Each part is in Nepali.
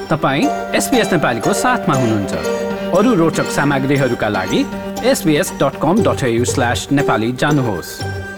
तपाईँ SBS नेपालीको साथमा हुनुहुन्छ। अरू रोचक सामग्रीहरूका लागि sbs.com.au/nepali जानुहोस्।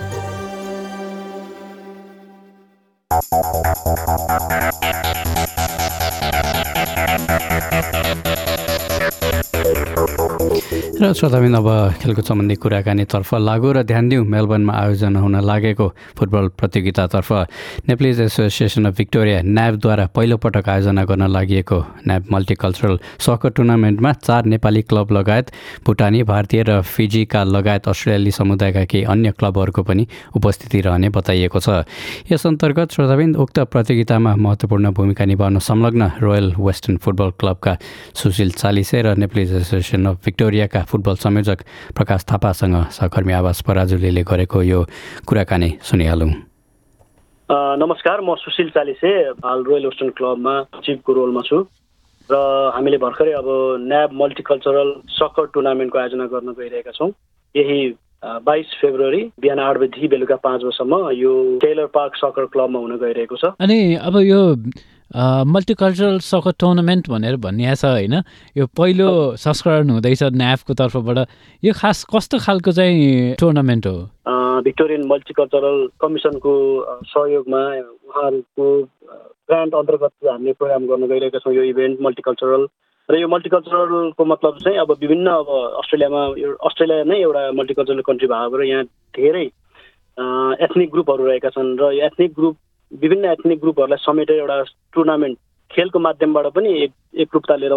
र श्रोताबिन अब खेलकुद सम्बन्धी कुराकानीतर्फ लागु र ध्यान दिउँ। मेलबर्नमा आयोजना हुन लागेको फुटबल प्रतियोगितातर्फ नेप्लिज एसोसिएसन अफ भिक्टोरिया न्याबद्वारा पहिलोपटक आयोजना गर्न लागि न्याब मल्टिकल्चरल सकर टुर्नामेन्टमा 4 नेपाली क्लब लगायत भुटानी, भारतीय र फिजीका लगायत अस्ट्रेलियाली समुदायका केही अन्य क्लबहरूको पनि उपस्थिति रहने बताइएको छ। यस अन्तर्गत श्रोताबिन उक्त प्रतियोगितामा महत्त्वपूर्ण भूमिका निभाउन संलग्न रोयल वेस्टर्न फुटबल क्लबका सुशील चालिसे र नेप्लिज एसोसिएसन अफ भिक्टोरियाका फुटबल संयोजक प्रकाश थापासँग सहकर्मी आवास पराजुलीले गरेको यो कुराकानी सुनिहालौँ। नमस्कार, म सुशील चालिसे हाल रोयल वेस्टर्न क्लबमा चिफको रोलमा छु र हामीले भर्खरै अब न्याब मल्टिकल्चरल सकर टुर्नामेन्टको आयोजना गर्न गइरहेका छौँ। यही 22 फेब्रुअरी बिहान 8 बजेदेखि बेलुका 5 बजेसम्म यो टेलर पार्क सकर क्लबमा हुन गइरहेको छ। अनि अब यो मल्टिकल्चरल सकर टुर्नामेन्ट भनेर भनिएको छ होइन, यो पहिलो संस्करण हुँदैछ न्याफको तर्फबाट। यो खास कस्तो खालको चाहिँ टुर्नामेन्ट हो? भिक्टोरियन मल्टिकल्चरल कमिसनको सहयोगमा उहाँहरूको ग्रान्ट अन्तर्गत हामीले प्रोग्राम गर्न गइरहेका छौँ यो इभेन्ट मल्टिकल्चरल। र यो मल्टिकल्चरलको मतलब चाहिँ अब विभिन्न अब अस्ट्रेलिया नै एउटा मल्टिकल्चरल कन्ट्री भएर यहाँ धेरै एथनिक ग्रुपहरू रहेका छन् र यो विभिन्न एथनिक ग्रुपहरूलाई समेटेर एउटा टुर्नामेन्ट खेलको माध्यमबाट पनि एकरूपता लिएर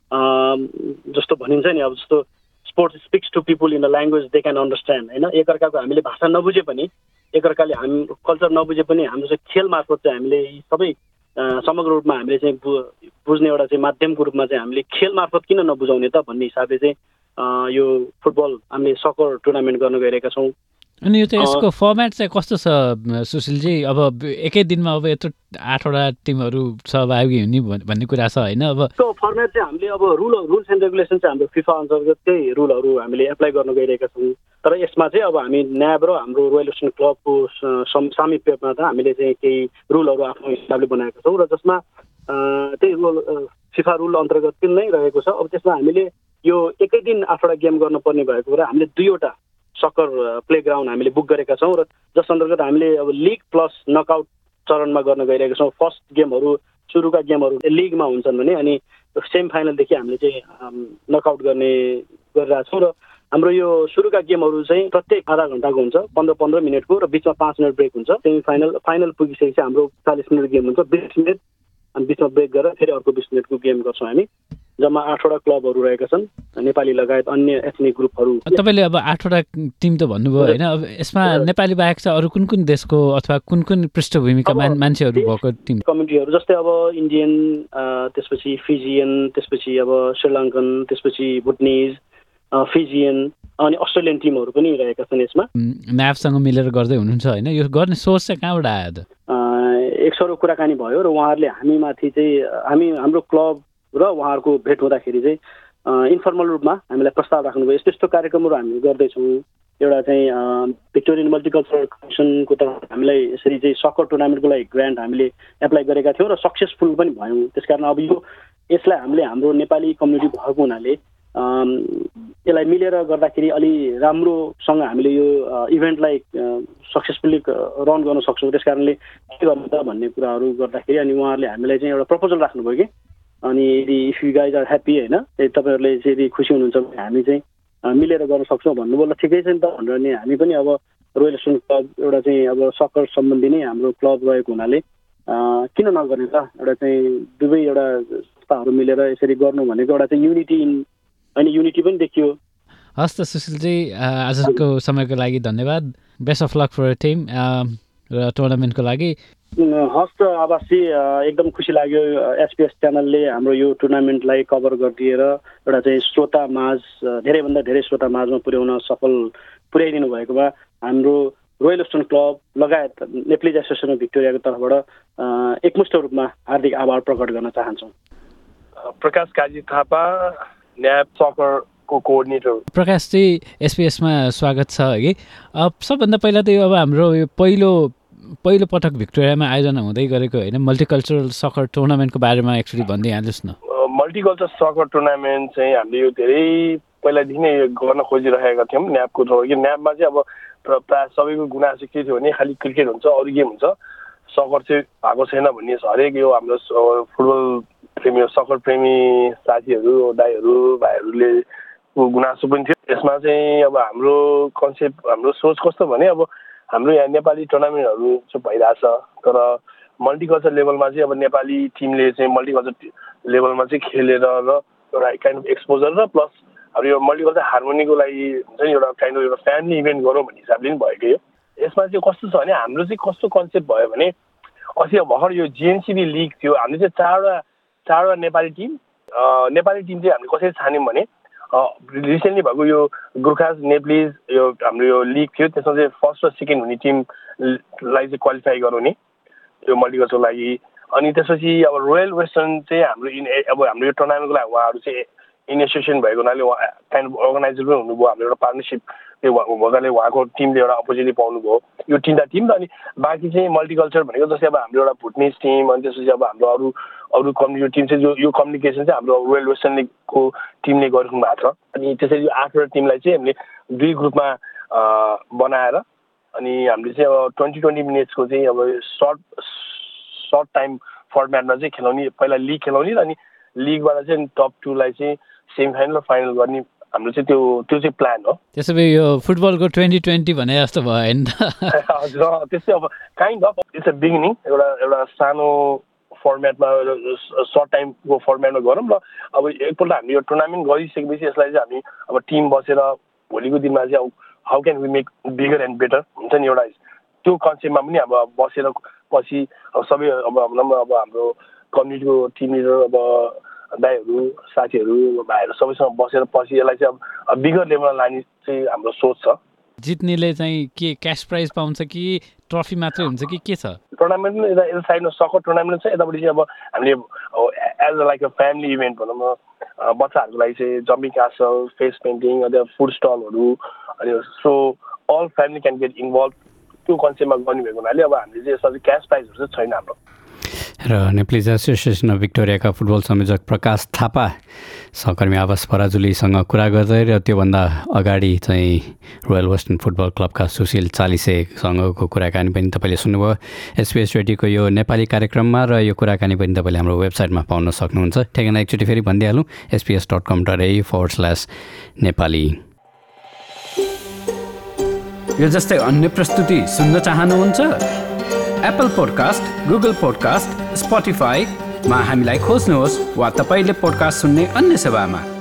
जस्तो भनिन्छ नि, अब जस्तो sports speaks to people in a language they can understand होइन। एकअर्काको हामीले भाषा नबुझे पनि, एकअर्काले हामी कल्चर नबुझे पनि हाम्रो चाहिँ खेल मार्फत चाहिँ हामीले यी सबै समग्र रूपमा हामीले चाहिँ बुझ्ने एउटा चाहिँ माध्यमको रूपमा चाहिँ हामीले खेल मार्फत किन नबुझाउने त भन्ने हिसाबले चाहिँ यो फुटबल हामीले सकर टुर्नामेन्ट गर्न गइरहेका छौँ। अनि यो चाहिँ यसको फर्मेट चाहिँ कस्तो छ सुशीलजी? अब एकै दिनमा अब यत्रो 8वटा टिमहरू सहभागी हुने भन्ने कुरा छ होइन? अब त्यो फर्मेट चाहिँ हामीले अब रुल्स एन्ड रेगुलेसन चाहिँ हाम्रो फिफा अन्तर्गतकै रुलहरू हामीले एप्लाई गर्न गइरहेका छौँ। तर यसमा चाहिँ अब हामी न्याब र हाम्रो रोयल वेस्टर्न क्लबको सामिप्यमा त हामीले चाहिँ केही रुलहरू आफ्नो हिसाबले बनाएका छौँ र जसमा त्यही फिफा रुल अन्तर्गत नै रहेको छ। अब त्यसमा हामीले यो एकै दिन 8वटा गेम गर्नुपर्ने भएको र हामीले 2वटा सकर प्लेग्राउन्ड हामीले बुक गरेका छौँ र जस अन्तर्गत हामीले अब लिग प्लस नकआउट चरणमा गर्न गइरहेका छौँ। फर्स्ट गेमहरू सुरुका गेमहरू लिगमा हुन्छन् भने अनि सेमी फाइनलदेखि हामीले चाहिँ नकआउट गरिरहेका छौँ र हाम्रो यो सुरुका गेमहरू चाहिँ प्रत्येक आधा घन्टाको हुन्छ, 15-15 मिनटको र बिचमा 5 मिनट ब्रेक हुन्छ। सेमी फाइनल पुगिसकेपछि हाम्रो 40 मिनट गेम हुन्छ, 20 मिनट अनि बिचमा ब्रेक गरेर फेरि अर्को 20 मिनटको गेम गर्छौँ हामी। जम्मा 8वटा क्लबहरू रहेका छन्, नेपाली लगायत अन्य एथनिक ग्रुपहरू। तपाईँले अब 8वटा टिम त भन्नुभयो होइन, अब यसमा नेपाली बाहेक चाहिँ अरू कुन देशको अथवा कुन पृष्ठभूमिका मान्छेहरू भएको टिम कम्युनिटीहरू जस्तै अब इन्डियन, त्यसपछि फिजियन, त्यसपछि अब श्रीलङ्कन, त्यसपछि भुटनिज, फिजियन अनि अस्ट्रेलियन टिमहरू पनि रहेका छन् यसमा। न्याबसँग मिलेर गर्दै हुनुहुन्छ होइन? यो गर्ने सोच चाहिँ कहाँबाट आयो त? एक सरो कुराकानी भयो र उहाँहरूले हामीमाथि चाहिँ हाम्रो क्लब र उहाँहरूको भेट हुँदाखेरि चाहिँ इन्फर्मल रूपमा हामीलाई प्रस्ताव राख्नुभयो, यस्तो यस्तो कार्यक्रमहरू हामी गर्दैछौँ। एउटा चाहिँ भिक्टोरियन मल्टिकल्चरल कमिसनको तर्फबाट हामीलाई यसरी चाहिँ सकर टुर्नामेन्टको लागि ग्रान्ट हामीले एप्लाई गरेका थियौँ र सक्सेसफुल पनि भयौँ। त्यसकारण अब यसलाई हामीले हाम्रो नेपाली कम्युनिटी भएको हुनाले यसलाई मिलेर गर्दाखेरि अलि राम्रोसँग हामीले यो इभेन्टलाई सक्सेसफुल्ली रन गर्न सक्छौँ। त्यस कारणले के गर्नु त भन्ने कुराहरू गर्दाखेरि अनि उहाँहरूले हामीलाई चाहिँ एउटा प्रपोजल राख्नुभयो कि अनि यदि if you guys are happy होइन, तपाईँहरूले चाहिँ यदि खुसी हुनुहुन्छ भने हामी चाहिँ मिलेर गर्न सक्छौँ भन्नुभयो। ल ठिकै छ नि त भनेर नि हामी पनि अब रोयल वेस्टर्न क्लब एउटा चाहिँ अब सकर सम्बन्धी नै हाम्रो क्लब रहेको हुनाले किन नगर्ने त, एउटा चाहिँ दुवै एउटा संस्थाहरू मिलेर यसरी गर्नु भनेको एउटा चाहिँ युनिटी पनि देखियो। हस् त सुशीलजी, आजको समयको लागि धन्यवाद। Best of luck for team र टुर्नामेन्टको लागि। हस् त आवासजी, एकदम खुसी लाग्यो एसपीएस च्यानलले हाम्रो यो टुर्नामेन्टलाई कभर गरिदिएर एउटा चाहिँ श्रोता माझ धेरैभन्दा धेरै श्रोता माझमा पुर्याइदिनु भएकोमा हाम्रो रोयल वेस्टर्न क्लब लगायत नेप्लिज एसोसिएसन अफ भिक्टोरियाको तर्फबाट एकमुष्ट रूपमा हार्दिक आभार प्रकट गर्न चाहन्छौँ। प्रकाश काजी थापा, न्याब सकरको कोअर्डिनेटर। प्रकाश चाहिँ एसपीएसमा स्वागत छ कि। सबभन्दा पहिला त यो अब हाम्रो यो पहिलो पहिलो पटक भिक्टोरियामा आयोजना हुँदै गरेको होइन मल्टिकल्चरल सकर टुर्नामेन्टको बारेमा एक्चुअली भन्दै हाल्नुहोस् न। मल्टिकल्चर सकर टुर्नामेन्ट चाहिँ हामीले यो धेरै पहिलादेखि नै गर्न खोजिरहेका थियौँ न्यापको थ्रुबाट। कि न्यापमा चाहिँ अब प्रायः सबैको गुनासो के थियो भने खालि क्रिकेट हुन्छ, अरू गेम हुन्छ, सकर चाहिँ भएको छैन भन्ने हरेक यो हाम्रो फुटबल प्रेमी सकर प्रेमी साथीहरू दाईहरू भाइहरूले गुनासो पनि थियो। यसमा चाहिँ अब हाम्रो कन्सेप्ट हाम्रो सोच कस्तो भने अब हाम्रो यहाँ नेपाली टुर्नामेन्टहरू चाहिँ भइरहेछ, तर मल्टिकल्चर लेभलमा चाहिँ अब नेपाली टिमले चाहिँ मल्टिकल्चर लेभलमा चाहिँ खेलेर र एउटा काइन्ड अफ एक्सपोजर र प्लस अब यो मल्टिकल्चर हार्मोनीको लागि हुन्छ नि एउटा काइन्ड अफ एउटा फ्यामिली इभेन्ट गरौँ भन्ने हिसाबले पनि भएको यो। यसमा चाहिँ कस्तो छ भने हाम्रो चाहिँ कस्तो कन्सेप्ट भयो भने अस्ति भर्खर यो जिएनसिबी लिग थियो, हामीले चाहिँ चारवटा नेपाली टिम चाहिँ हामीले कसरी छान्यौँ भने रिसेन्टली भएको यो गोर्खाज नेप्लिज यो हाम्रो यो लिग थियो, त्यसमा चाहिँ फर्स्ट र सेकेन्ड हुने टिमलाई चाहिँ क्वालिफाई गराउने यो मल्टिकल्चरको लागि। अनि त्यसपछि अब रोयल वेस्टर्न चाहिँ हाम्रो यो टुर्नामेन्टको लागि उहाँहरू चाहिँ इन एसोसिएसन भएको हुनाले उहाँ काइन्ड अफ अर्गनाइजर पनि हुनुभयो। हाम्रो एउटा पार्टनरसिप भएकाले उहाँको टिमले एउटा अपोर्चुनिटी पाउनुभयो, यो तिनवटा टिम। र अनि बाँकी चाहिँ मल्टिकल्चर भनेको जस्तै अब हाम्रो एउटा भुटनिज टिम, अनि त्यसपछि अब हाम्रो अरू कम्युनिटी टिम चाहिँ यो कम्युनिकेसन चाहिँ हाम्रो रोयल वेस्टर्नको टिमले गरिदिनु भएको छ। अनि त्यसरी यो 8वटा टिमलाई चाहिँ हामीले 2 ग्रुपमा बनाएर अनि हामीले चाहिँ अब 20-20 मिनट्सको चाहिँ अब सर्ट टाइम फर्मेटमा चाहिँ खेलाउने, पहिला लिग खेलाउने र अनि लिगबाट चाहिँ टप 2 लाई चाहिँ सेमी फाइनल र फाइनल गर्ने हाम्रो चाहिँ त्यो चाहिँ प्लान हो। त्यसो भए यो फुटबलको 2020 भने जस्तो भयो होइन त? हजुर, त्यस्तै अब kind of it's a beginning, एउटा सानो फर्मेटमा सर्ट टाइमको फर्मेटमा गरौँ र अब एकपल्ट हामी यो टुर्नामेन्ट गरिसकेपछि यसलाई चाहिँ हामी अब टिम बसेर भोलिको दिनमा चाहिँ अब how can we make bigger and better हुन्छ नि एउटा त्यो कन्सेप्टमा पनि अब बसेर पछि अब सबै अब हाम्रो कम्युनिटीको टिम लिडर अब दाईहरू साथीहरू भाइहरू सबैसँग बसेर पछि यसलाई चाहिँ अब बिगर लेभलमा लाने चाहिँ हाम्रो सोच छ। जित्नेले चाहिँ के क्यास प्राइज पाउँछ कि ट्रफी मात्रै हुन्छ कि के छ? टुर्नामेन्ट पनि यता साइडमा सकर टुर्नामेन्ट छ, यतापट्टि चाहिँ अब हामीले as a like a family event भनौँ न, बच्चाहरूको लागि चाहिँ जम्पिङ क्यासल, फेस पेन्टिङ, अनि फुड स्टलहरू, अनि so all family can get involve, त्यो कन्सेप्टमा गर्ने भएको हुनाले अब हामीले चाहिँ यसमा चाहिँ क्यास प्राइजहरू चाहिँ छैन हाम्रो। र नेप्लिज एसोसिएसन अफ भिक्टोरियाका फुटबल संयोजक प्रकाश थापा सहकर्मी आवास पराजुलीसँग कुरा गर्दै र त्योभन्दा अगाडि चाहिँ रोयल वेस्टर्न फुटबल क्लबका सुशील चालिसेसँगको कुराकानी पनि तपाईँले सुन्नुभयो एसपिएस रेडियोको यो नेपाली कार्यक्रममा। र यो कुराकानी पनि तपाईँले हाम्रो वेबसाइटमा पाउन सक्नुहुन्छ। ठेगाना एकचोटि फेरि भनिदिइहालौँ, sps.com.au/नेपाली। यो जस्तै अन्य प्रस्तुति सुन्न चाहनुहुन्छ? एप्पल पोडकास्ट, गुगल पोडकास्ट, स्पोटिफाईमा हामीलाई खोज्नुहोस् वा तपाईँले पोडकास्ट सुन्ने अन्य सेवामा।